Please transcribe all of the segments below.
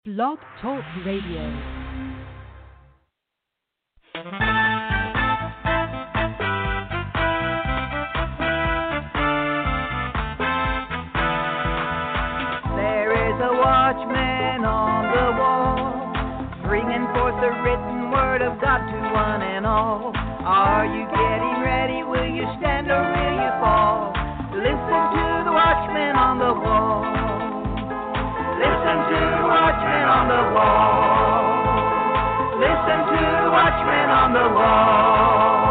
Blog Talk Radio. Watchman on the wall, bringing forth the written word of God to one and all. Are you getting ready? Will you stand or will you fall? Listen to the watchman on the wall. Listen to the watchman on the wall. Listen to the watchman on the wall.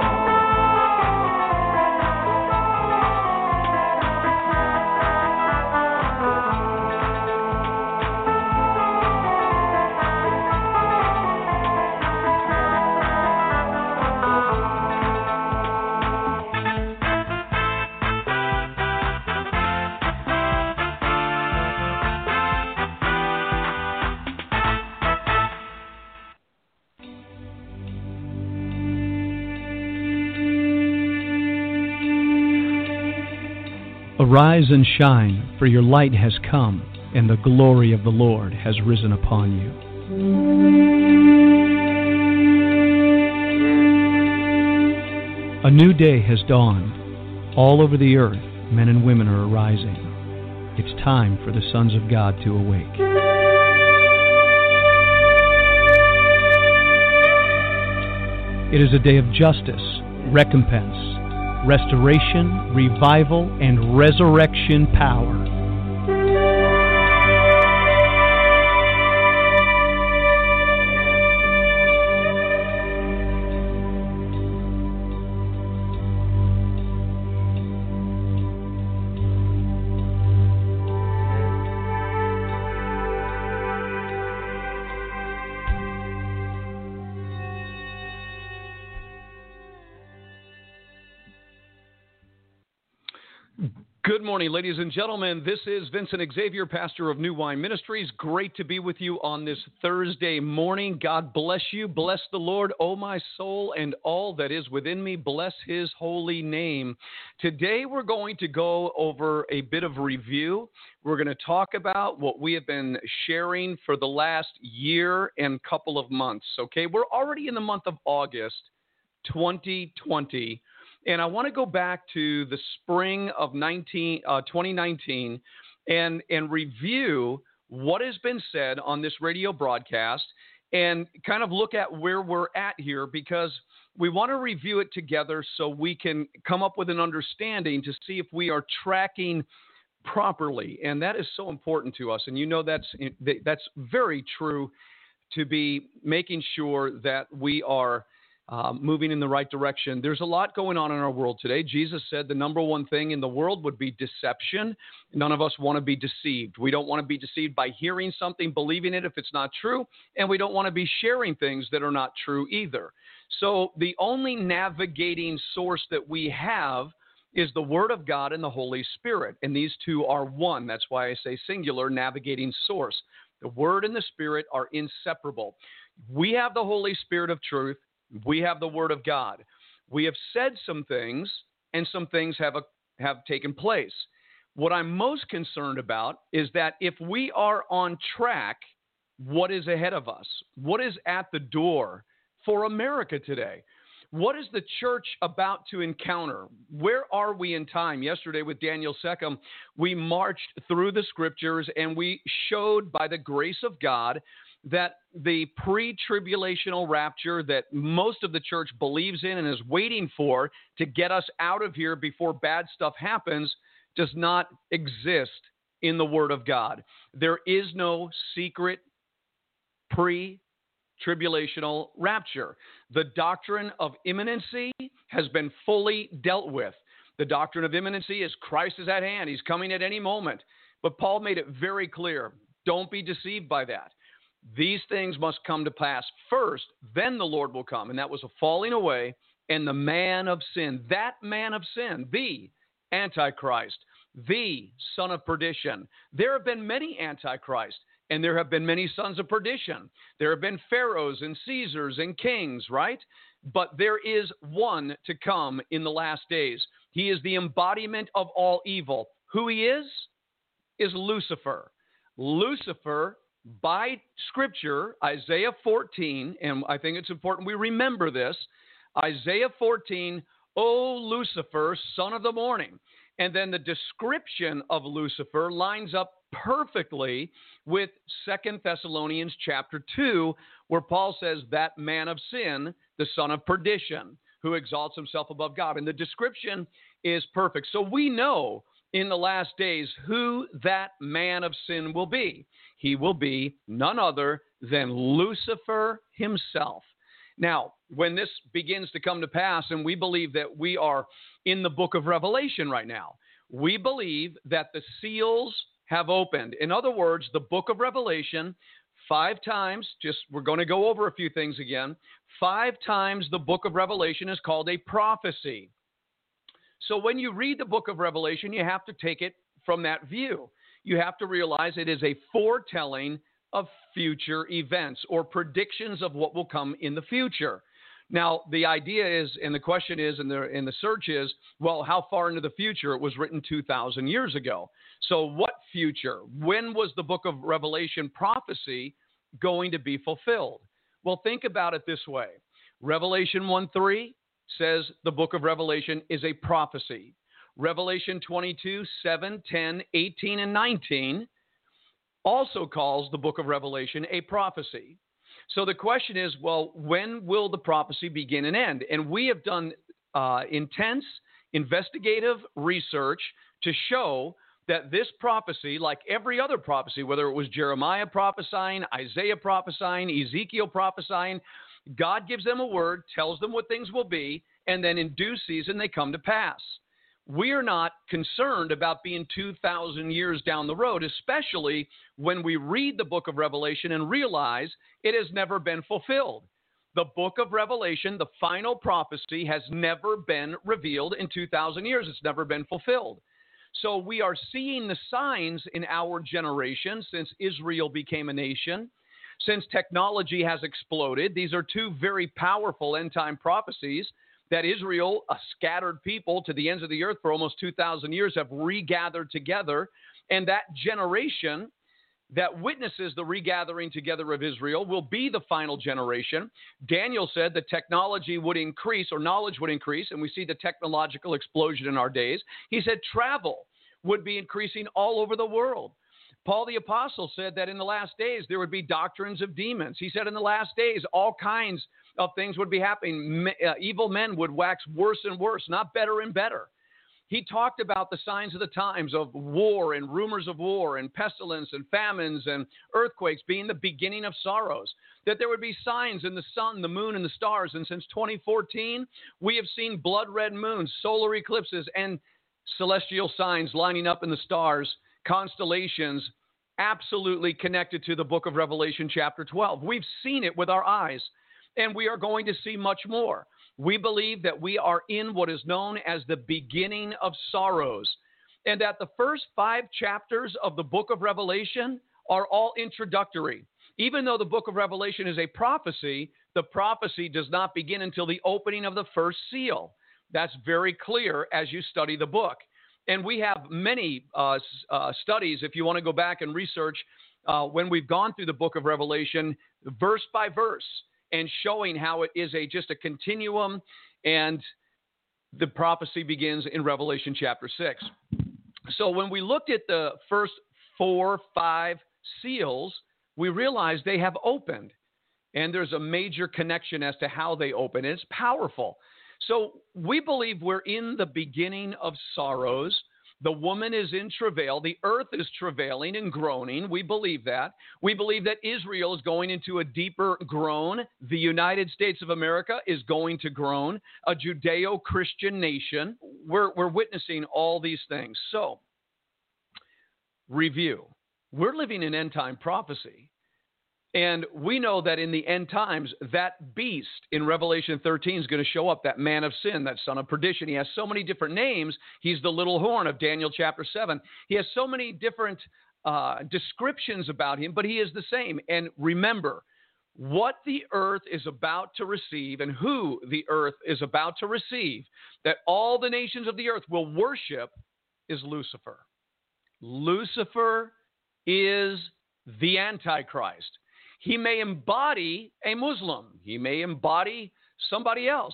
Arise and shine, for your light has come, and the glory of the Lord has risen upon you. A new day has dawned. All over the earth, men and women are arising. It's time for the sons of God to awake. It is a day of justice, recompense, restoration, revival, and resurrection power. Good morning, ladies and gentlemen. This is Vincent Xavier, pastor of New Wine Ministries. Great to be with you on this Thursday morning. God bless you. Bless the Lord, O my soul, and all that is within me. Bless his holy name. Today, we're going to go over a bit of review. We're going to talk about what we have been sharing for the last year and couple of months. Okay, we're already in the month of August 2020. And I want to go back to the spring of 2019 and review what has been said on this radio broadcast and kind of look at where we're at here, because we want to review it together so we can come up with an understanding to see if we are tracking properly. And that is so important to us. And you know that's very true, to be making sure that we are moving in the right direction. There's a lot going on in our world today. Jesus said the number one thing in the world would be deception. None of us want to be deceived. We don't want to be deceived by hearing something, believing it if it's not true, and we don't want to be sharing things that are not true either. So the only navigating source that we have is the Word of God and the Holy Spirit, and these two are one. That's why I say singular navigating source. The Word and the Spirit are inseparable. We have the Holy Spirit of truth. We have the Word of God. We have said some things, and some things have taken place. What I'm most concerned about is that if we are on track, what is ahead of us? What is at the door for America today? What is the church about to encounter? Where are we in time? Yesterday with Daniel Seckham, we marched through the scriptures, and we showed by the grace of God that the pre-tribulational rapture that most of the church believes in and is waiting for to get us out of here before bad stuff happens does not exist in the Word of God. There is no secret pre-tribulational rapture. The doctrine of imminency has been fully dealt with. The doctrine of imminency is Christ is at hand. He's coming at any moment. But Paul made it very clear, don't be deceived by that. These things must come to pass first, then the Lord will come. And that was a falling away, and the man of sin, that man of sin, the Antichrist, the son of perdition. There have been many Antichrists, and there have been many sons of perdition. There have been pharaohs and Caesars and kings, right? But there is one to come in the last days. He is the embodiment of all evil. Who he is Lucifer. Lucifer by Scripture, Isaiah 14, and I think it's important we remember this, Isaiah 14, O Lucifer, son of the morning. And then the description of Lucifer lines up perfectly with 2 Thessalonians chapter 2, where Paul says, that man of sin, the son of perdition, who exalts himself above God. And the description is perfect. So we know in the last days who that man of sin will be. He will be none other than Lucifer himself. Now, when this begins to come to pass, and we believe that we are in the book of Revelation right now, we believe that the seals have opened. In other words, the book of Revelation, 5 times, we're going to go over a few things again, 5 times the book of Revelation is called a prophecy. So when you read the book of Revelation, you have to take it from that view. You have to realize it is a foretelling of future events or predictions of what will come in the future. Now, the idea is, and the question is, and the search is, well, how far into the future? It was written 2,000 years ago. So what future? When was the book of Revelation prophecy going to be fulfilled? Well, think about it this way. Revelation 1:3 says the book of Revelation is a prophecy. Revelation 22, 7, 10, 18, and 19 also calls the book of Revelation a prophecy. So the question is, well, when will the prophecy begin and end? And we have done intense investigative research to show that this prophecy, like every other prophecy, whether it was Jeremiah prophesying, Isaiah prophesying, Ezekiel prophesying, God gives them a word, tells them what things will be, and then in due season they come to pass. We are not concerned about being 2,000 years down the road, especially when we read the book of Revelation and realize it has never been fulfilled. The book of Revelation, the final prophecy, has never been revealed in 2,000 years. It's never been fulfilled. So we are seeing the signs in our generation since Israel became a nation, since technology has exploded. These are 2 very powerful end-time prophecies that Israel, a scattered people to the ends of the earth for almost 2,000 years, have regathered together. And that generation that witnesses the regathering together of Israel will be the final generation. Daniel said that technology would increase, or knowledge would increase, and we see the technological explosion in our days. He said travel would be increasing all over the world. Paul the Apostle said that in the last days there would be doctrines of demons. He said in the last days all kinds of things would be happening. Evil men would wax worse and worse, not better and better. He talked about the signs of the times of war and rumors of war and pestilence and famines and earthquakes being the beginning of sorrows, that there would be signs in the sun, the moon, and the stars. And since 2014, we have seen blood red moons, solar eclipses, and celestial signs lining up in the stars, constellations, absolutely connected to the book of Revelation chapter 12. We've seen it with our eyes, and we are going to see much more. We believe that we are in what is known as the beginning of sorrows, and that the first 5 chapters of the book of Revelation are all introductory. Even though the book of Revelation is a prophecy, the prophecy does not begin until the opening of the first seal. That's very clear as you study the book. And we have many studies, if you want to go back and research, when we've gone through the book of Revelation, verse by verse, and showing how it is just a continuum, and the prophecy begins in Revelation chapter 6. So when we looked at the first 4, 5 seals, we realized they have opened, and there's a major connection as to how they open. It's powerful. So we believe we're in the beginning of sorrows. The woman is in travail. The earth is travailing and groaning. We believe that. We believe that Israel is going into a deeper groan. The United States of America is going to groan, a Judeo-Christian nation. We're witnessing all these things. So, review. We're living in end-time prophecy. And we know that in the end times, that beast in Revelation 13 is going to show up, that man of sin, that son of perdition. He has so many different names. He's the little horn of Daniel chapter 7. He has so many different descriptions about him, but he is the same. And remember, what the earth is about to receive and who the earth is about to receive, that all the nations of the earth will worship, is Lucifer. Lucifer is the Antichrist. He may embody a Muslim. He may embody somebody else.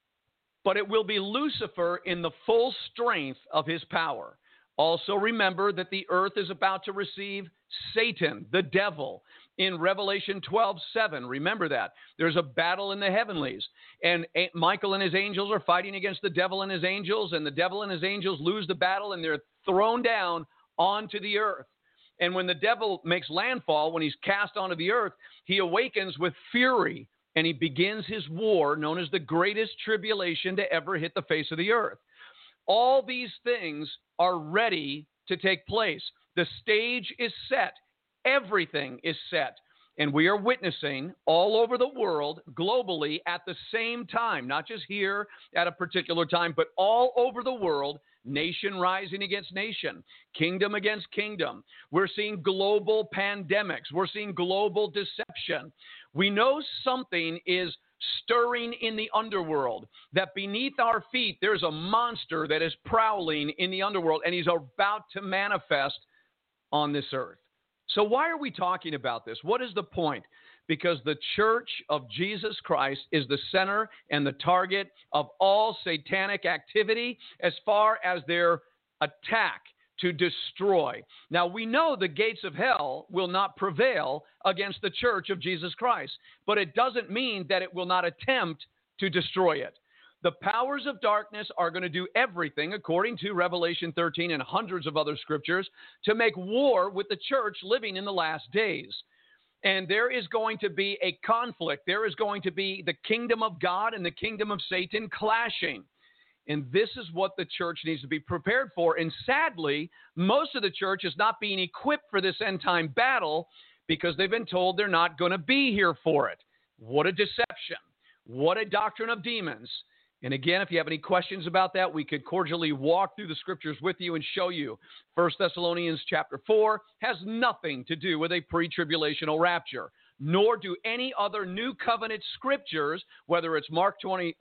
But it will be Lucifer in the full strength of his power. Also remember that the earth is about to receive Satan, the devil, in Revelation 12:7. Remember that. There's a battle in the heavenlies. And Michael and his angels are fighting against the devil and his angels. And the devil and his angels lose the battle and they're thrown down onto the earth. And when the devil makes landfall, when he's cast onto the earth, he awakens with fury and he begins his war known as the greatest tribulation to ever hit the face of the earth. All these things are ready to take place. The stage is set. Everything is set. And we are witnessing all over the world, globally, at the same time, not just here at a particular time, but all over the world, nation rising against nation, kingdom against kingdom. We're seeing global pandemics. We're seeing global deception. We know something is stirring in the underworld, that beneath our feet there's a monster that is prowling in the underworld, and he's about to manifest on this earth. So why are we talking about this? What is the point? Because the church of Jesus Christ is the center and the target of all satanic activity as far as their attack to destroy. Now, we know the gates of hell will not prevail against the church of Jesus Christ, but it doesn't mean that it will not attempt to destroy it. The powers of darkness are going to do everything, according to Revelation 13 and hundreds of other scriptures, to make war with the church living in the last days. And there is going to be a conflict. There is going to be the kingdom of God and the kingdom of Satan clashing. And this is what the church needs to be prepared for. And sadly, most of the church is not being equipped for this end-time battle because they've been told they're not going to be here for it. What a deception. What a doctrine of demons. And again, if you have any questions about that, we could cordially walk through the scriptures with you and show you. 1 Thessalonians chapter 4 has nothing to do with a pre-tribulational rapture, nor do any other new covenant scriptures, whether it's Mark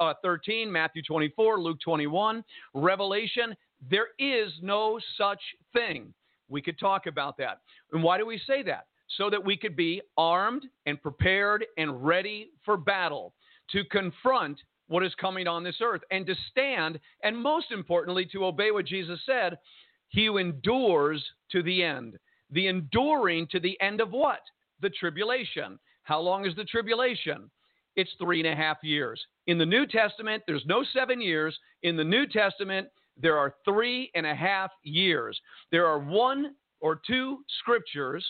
13, Matthew 24, Luke 21, Revelation. There is no such thing. We could talk about that. And why do we say that? So that we could be armed and prepared and ready for battle to confront what is coming on this earth, and to stand, and most importantly, to obey what Jesus said, he who endures to the end. The enduring to the end of what? The tribulation. How long is the tribulation? It's 3.5 years. In the New Testament, there's no 7 years. In the New Testament, there are 3.5 years. There are 1 or 2 scriptures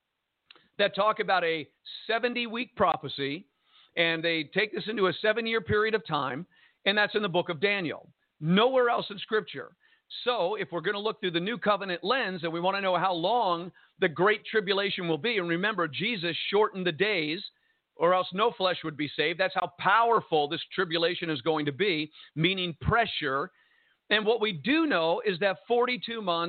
that talk about a 70-week prophecy, and they take this into a 7-year period of time, and that's in the book of Daniel. Nowhere else in Scripture. So if we're going to look through the New Covenant lens and we want to know how long the Great Tribulation will be, and remember, Jesus shortened the days, or else no flesh would be saved. That's how powerful this tribulation is going to be, meaning pressure. And what we do know is that 42 months,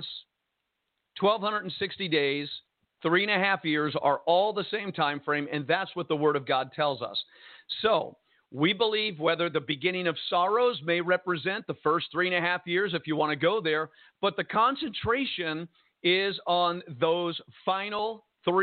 1,260 days, 3.5 years are all the same time frame, and that's what the Word of God tells us. So we believe whether the beginning of sorrows may represent the first 3.5 years, if you want to go there, but the concentration is on those final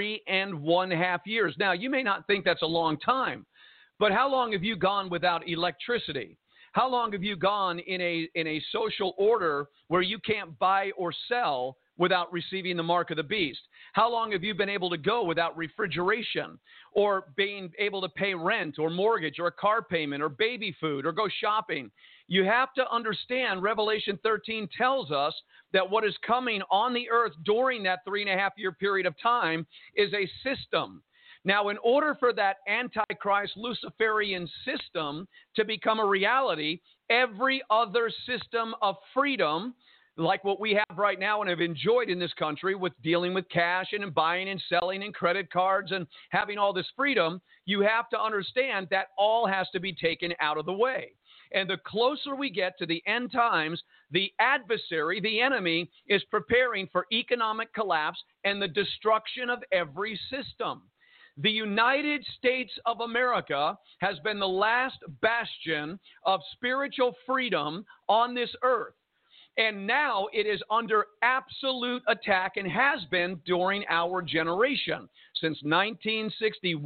3.5 years. Now, you may not think that's a long time, but how long have you gone without electricity? How long have you gone in a social order where you can't buy or sell without receiving the mark of the beast? How long have you been able to go without refrigeration, or being able to pay rent or mortgage or a car payment or baby food or go shopping? You have to understand, Revelation 13 tells us that what is coming on the earth during that 3.5 year period of time is a system. Now, in order for that Antichrist Luciferian system to become a reality, every other system of freedom, like what we have right now and have enjoyed in this country with dealing with cash and buying and selling and credit cards and having all this freedom, you have to understand that all has to be taken out of the way. And the closer we get to the end times, the adversary, the enemy, is preparing for economic collapse and the destruction of every system. The United States of America has been the last bastion of spiritual freedom on this earth. And now it is under absolute attack and has been during our generation. Since 1961,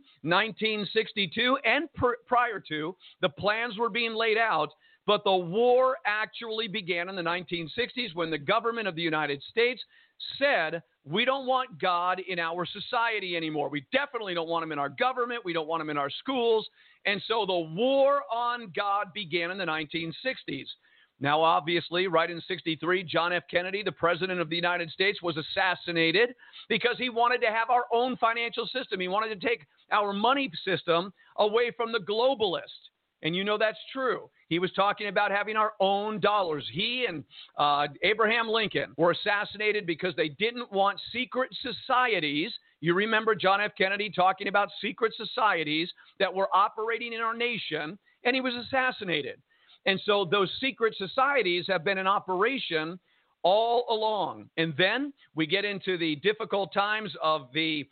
1962, and prior to, the plans were being laid out. But the war actually began in the 1960s when the government of the United States said, we don't want God in our society anymore. We definitely don't want him in our government. We don't want him in our schools. And so the war on God began in the 1960s. Now, obviously, right in 63, John F. Kennedy, the president of the United States, was assassinated because he wanted to have our own financial system. He wanted to take our money system away from the globalists. And you know that's true. He was talking about having our own dollars. He and Abraham Lincoln were assassinated because they didn't want secret societies. You remember John F. Kennedy talking about secret societies that were operating in our nation, and he was assassinated. And so those secret societies have been in operation all along. And then we get into the difficult times of the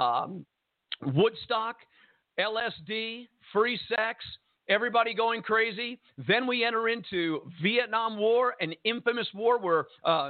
Woodstock, LSD, free sex, everybody going crazy. Then we enter into Vietnam War, an infamous war where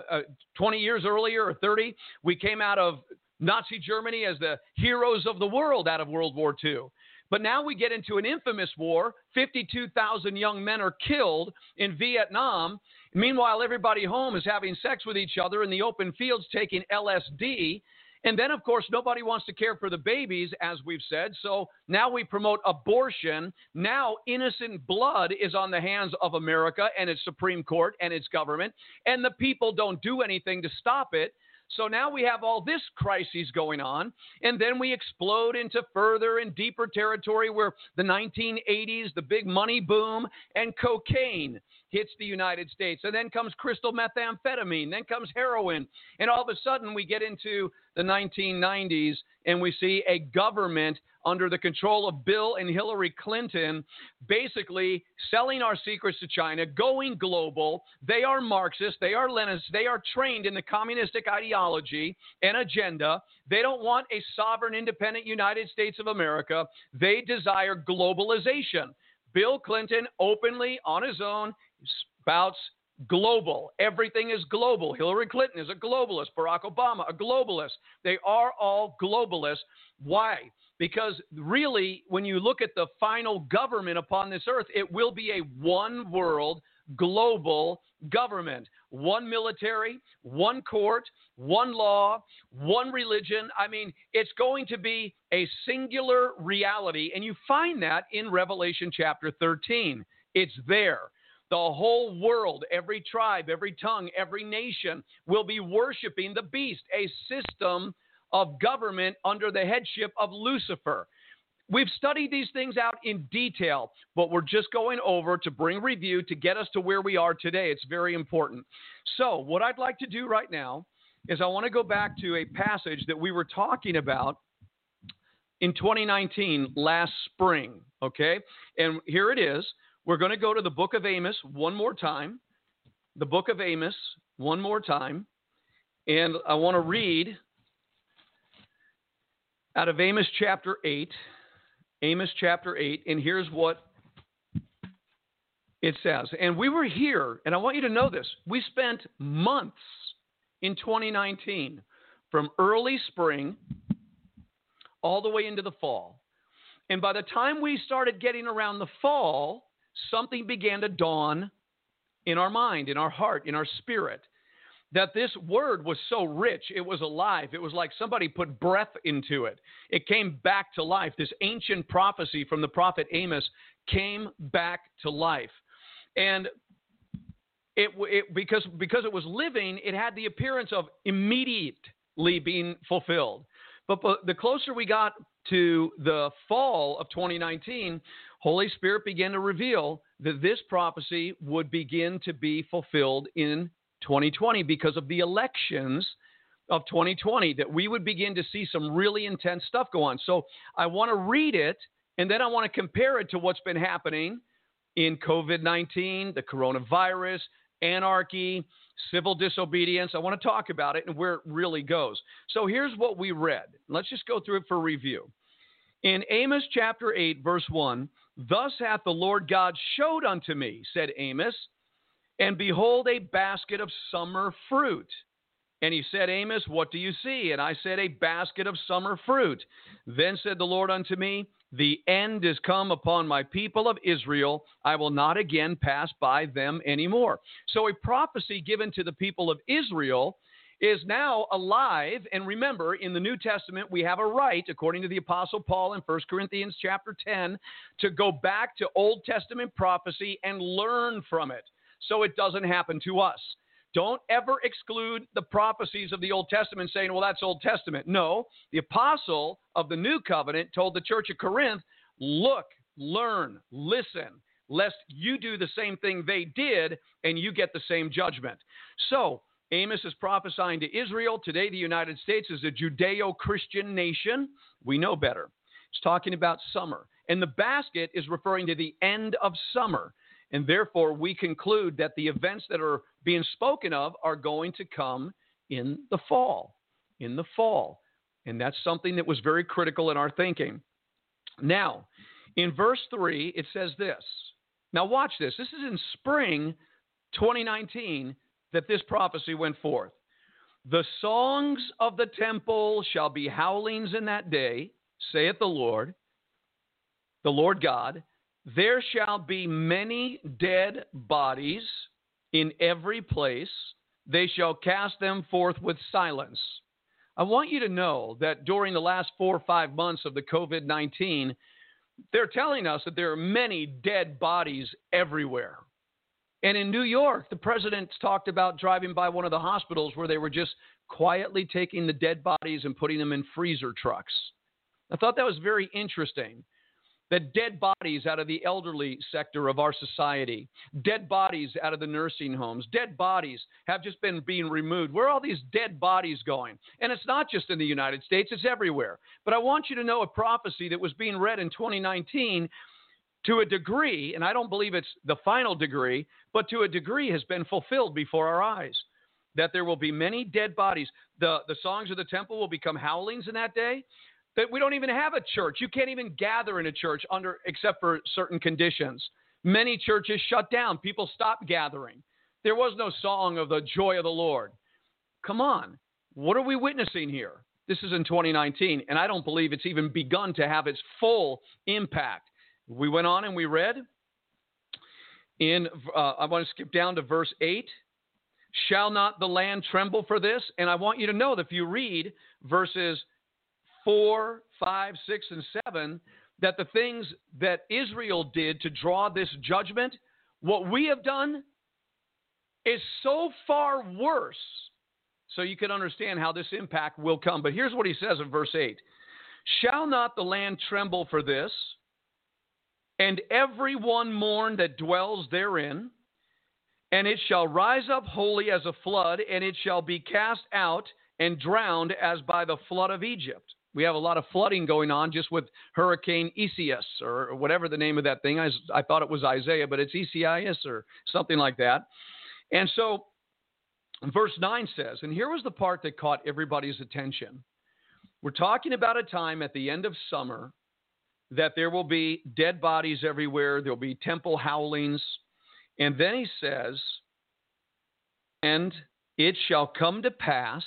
20 years earlier or 30, we came out of Nazi Germany as the heroes of the world out of World War II. But now we get into an infamous war. 52,000 young men are killed in Vietnam. Meanwhile, everybody home is having sex with each other in the open fields, taking LSD. And then, of course, nobody wants to care for the babies, as we've said. So now we promote abortion. Now innocent blood is on the hands of America and its Supreme Court and its government. And the people don't do anything to stop it. So now we have all this crisis going on, and then we explode into further and deeper territory where the 1980s, the big money boom, and cocaine hits the United States. And then comes crystal methamphetamine, then comes heroin. And all of a sudden we get into the 1990s, and we see a government under the control of Bill and Hillary Clinton basically selling our secrets to China, going global. They are Marxists. They are Leninists. They are trained in the communistic ideology and agenda. They don't want a sovereign, independent United States of America. They desire globalization. Bill Clinton openly on his own spouts global. Everything is global. Hillary Clinton is a globalist. Barack Obama, a globalist. They are all globalists. Why? Because really, when you look at the final government upon this earth, it will be a one world global government. One military, one court, one law, one religion. I mean, it's going to be a singular reality. And you find that in Revelation chapter 13. It's there. The whole world, every tribe, every tongue, every nation will be worshiping the beast, a system of government under the headship of Lucifer. We've studied these things out in detail, but we're just going over to bring review to get us to where we are today. It's very important. So what I'd like to do right now is I want to go back to a passage that we were talking about in 2019, last spring, okay? And here it is. We're going to go to the book of Amos one more time. The book of Amos one more time. And I want to read out of Amos chapter 8. Amos chapter 8. And here's what it says. And we were here, and I want you to know this. We spent months in 2019 from early spring all the way into the fall. And by the time we started getting around the fall, something began to dawn in our mind, in our heart, in our spirit, that this word was so rich, it was alive. It was like somebody put breath into it. It came back to life. This ancient prophecy from the prophet Amos came back to life. And because it was living, it had the appearance of immediately being fulfilled. But the closer we got to the fall of 2019, Holy Spirit began to reveal that this prophecy would begin to be fulfilled in 2020 because of the elections of 2020, that we would begin to see some really intense stuff go on. So I want to read it, and then I want to compare it to what's been happening in COVID-19, the coronavirus, anarchy, civil disobedience. I want to talk about it and where it really goes. So here's what we read. Let's just go through it for review. In Amos chapter 8, verse 1, "Thus hath the Lord God showed unto me," said Amos, and behold, a basket of summer fruit. And he said, Amos, what do you see? And I said, a basket of summer fruit. Then said the Lord unto me, the end is come upon my people of Israel. I will not again pass by them anymore. So a prophecy given to the people of Israel is now alive. And remember, in the New Testament, we have a right, according to the Apostle Paul in 1 Corinthians chapter 10, to go back to Old Testament prophecy and learn from it so it doesn't happen to us. Don't ever exclude the prophecies of the Old Testament saying, well, that's Old Testament. No, the apostle of the New Covenant told the church of Corinth, look, learn, listen, lest you do the same thing they did and you get the same judgment. So Amos is prophesying to Israel. Today, the United States is a Judeo-Christian nation. We know better. It's talking about summer. And the basket is referring to the end of summer. And therefore, we conclude that the events that are being spoken of are going to come in the fall. And that's something that was very critical in our thinking. Now, in verse 3, it says this. Now, watch this. This is in spring 2019 that this prophecy went forth. The songs of the temple shall be howlings in that day, saith the Lord God. There shall be many dead bodies in every place. They shall cast them forth with silence. I want you to know that during the last 4 or 5 months of the COVID-19, they're telling us that there are many dead bodies everywhere. And in New York, the president's talked about driving by one of the hospitals where they were just quietly taking the dead bodies and putting them in freezer trucks. I thought that was very interesting. That dead bodies out of the elderly sector of our society, dead bodies out of the nursing homes, dead bodies have just been being removed. Where are all these dead bodies going? And it's not just in the United States, it's everywhere. But I want you to know a prophecy that was being read in 2019 to a degree, and I don't believe it's the final degree, but to a degree has been fulfilled before our eyes. That there will be many dead bodies. The songs of the temple will become howlings in that day. That we don't even have a church. You can't even gather in a church except for certain conditions. Many churches shut down. People stopped gathering. There was no song of the joy of the Lord. Come on. What are we witnessing here? This is in 2019, and I don't believe it's even begun to have its full impact. We went on and we read I want to skip down to verse 8. Shall not the land tremble for this? And I want you to know that if you read verses 4, 5, 6, and 7, that the things that Israel did to draw this judgment, what we have done is so far worse. So you can understand how this impact will come. But here's what he says in verse 8. Shall not the land tremble for this, and every one mourn that dwells therein? And it shall rise up wholly as a flood, and it shall be cast out and drowned as by the flood of Egypt. We have a lot of flooding going on just with Hurricane Isaias or whatever the name of that thing. I thought it was Isaiah, but it's Isaias or something like that. And so verse 9 says, and here was the part that caught everybody's attention. We're talking about a time at the end of summer that there will be dead bodies everywhere. There will be temple howlings. And then he says, and it shall come to pass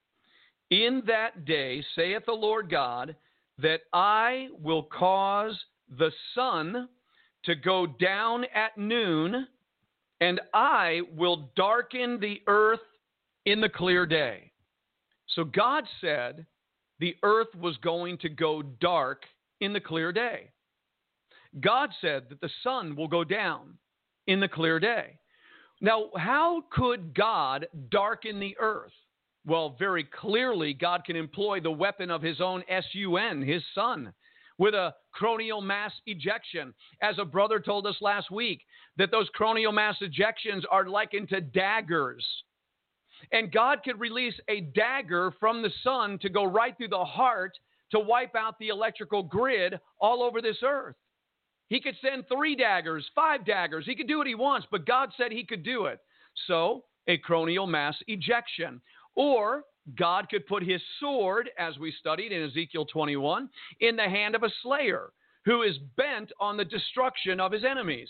in that day, saith the Lord God, that I will cause the sun to go down at noon, and I will darken the earth in the clear day. So God said the earth was going to go dark in the clear day. God said that the sun will go down in the clear day. Now, how could God darken the earth? Well, very clearly, God can employ the weapon of his own sun, his son, with a coronal mass ejection. As a brother told us last week, that those coronal mass ejections are likened to daggers. And God could release a dagger from the sun to go right through the heart to wipe out the electrical grid all over this earth. He could send 3 daggers, 5 daggers. He could do what he wants, but God said he could do it. So, a coronal mass ejection. Or God could put his sword, as we studied in Ezekiel 21, in the hand of a slayer who is bent on the destruction of his enemies.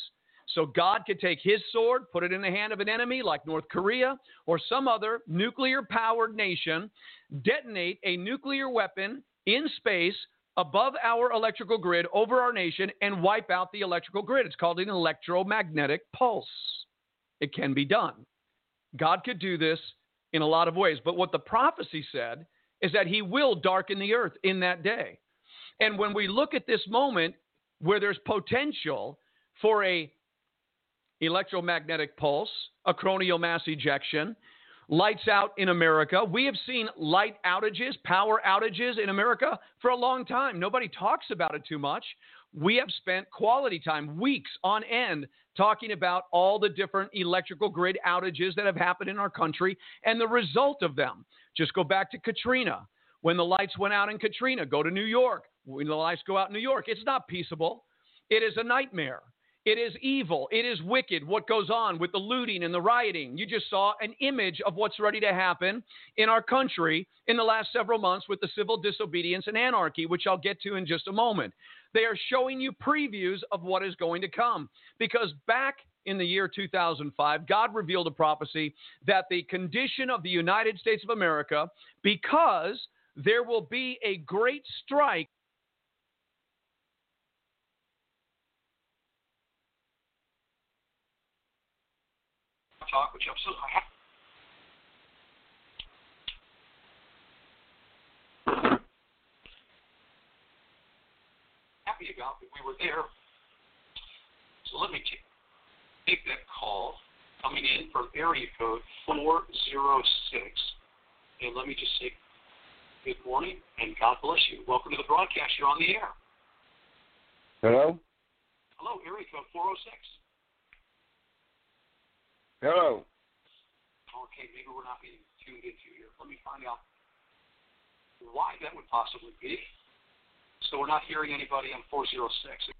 So God could take his sword, put it in the hand of an enemy like North Korea or some other nuclear-powered nation, detonate a nuclear weapon in space above our electrical grid over our nation and wipe out the electrical grid. It's called an electromagnetic pulse. It can be done. God could do this in a lot of ways. But what the prophecy said is that he will darken the earth in that day. And when we look at this moment where there's potential for a electromagnetic pulse, a coronal mass ejection, lights out in America. We have seen light outages, power outages in America for a long time. Nobody talks about it too much. We have spent quality time, weeks on end, talking about all the different electrical grid outages that have happened in our country and the result of them. Just go back to Katrina. When the lights went out in Katrina, go to New York. When the lights go out in New York, it's not peaceable. It is a nightmare. It is evil. It is wicked what goes on with the looting and the rioting. You just saw an image of what's ready to happen in our country in the last several months with the civil disobedience and anarchy, which I'll get to in just a moment. They are showing you previews of what is going to come because back in the year 2005, God revealed a prophecy that the condition of the United States of America, because there will be a great strike. Talk, which I'm so happy about that we were there. So let me take that call coming in from area code 406. And let me just say good morning and God bless you. Welcome to the broadcast. You're on the air. Hello? Hello, area code 406. Hello. Okay, maybe we're not being tuned into here. Let me find out why that would possibly be. So we're not hearing anybody on 406.